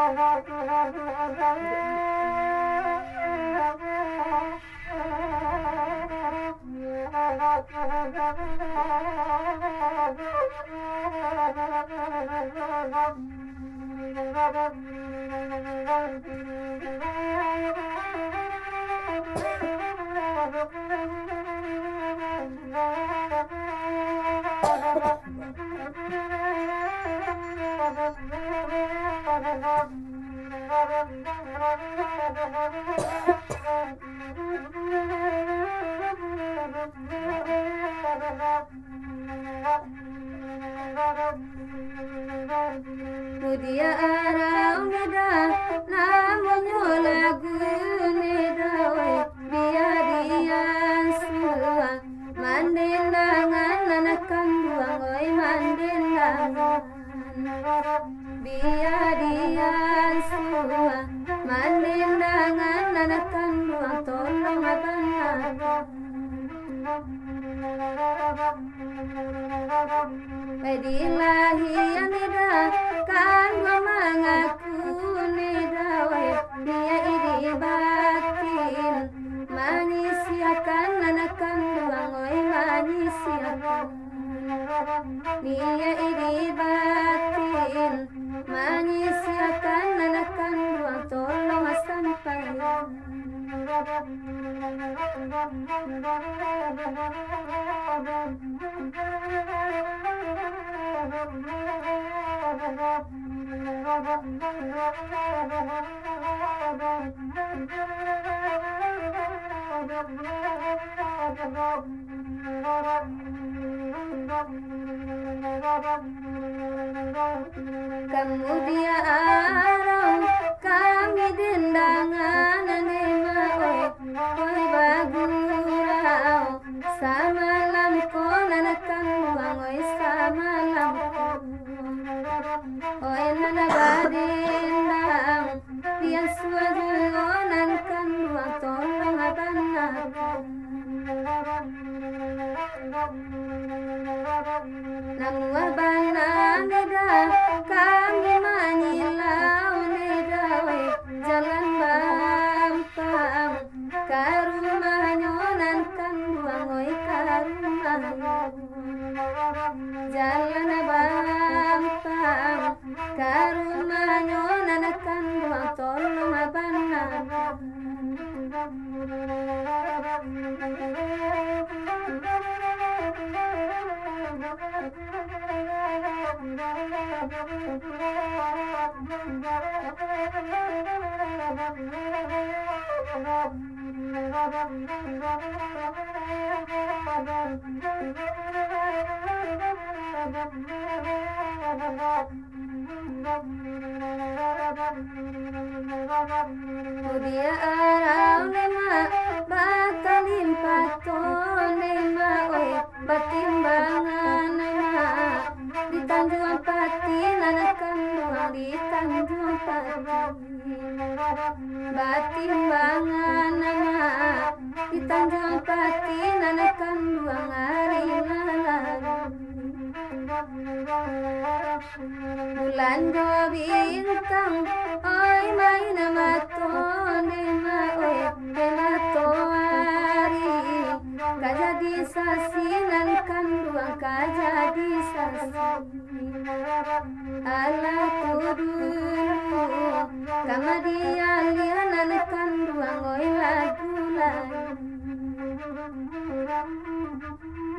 Mudia arau neda namunyo lagu neda we biadian sua mandendangan nanakan duang oi mandendangan biadian sua mandendangan nanakan duang tolong abangan Pedilahi nida kan mengaku nida we dia idi batin manisiakan anakan duang oi manisiakan dia idi batin manisiakan anakan duang tolong sampai Kemudian arau kami dendangan nema oi bagurau samalam konan kan buang oi samalam oi nana badendang pian suajulonan kan buang tolong abangan Namua bana neda kami manilau neda we jalan bampang karumah nyonan kan buang oi karumah jalan bampang karumah nyonan kan buang tolong abana Mudia arau nema batalim paton nema oi batimbangan nema di Tanjung Pati nanakan doang di Tanjung Pati batimbangan nama di Tanjung Pati nanakan doang hari malam bulan dua bintang oi main nama nema oi hari kajadi sasinan kan duang kajadi sasi ala kudu kamadian lianan kan duang oi lagu lain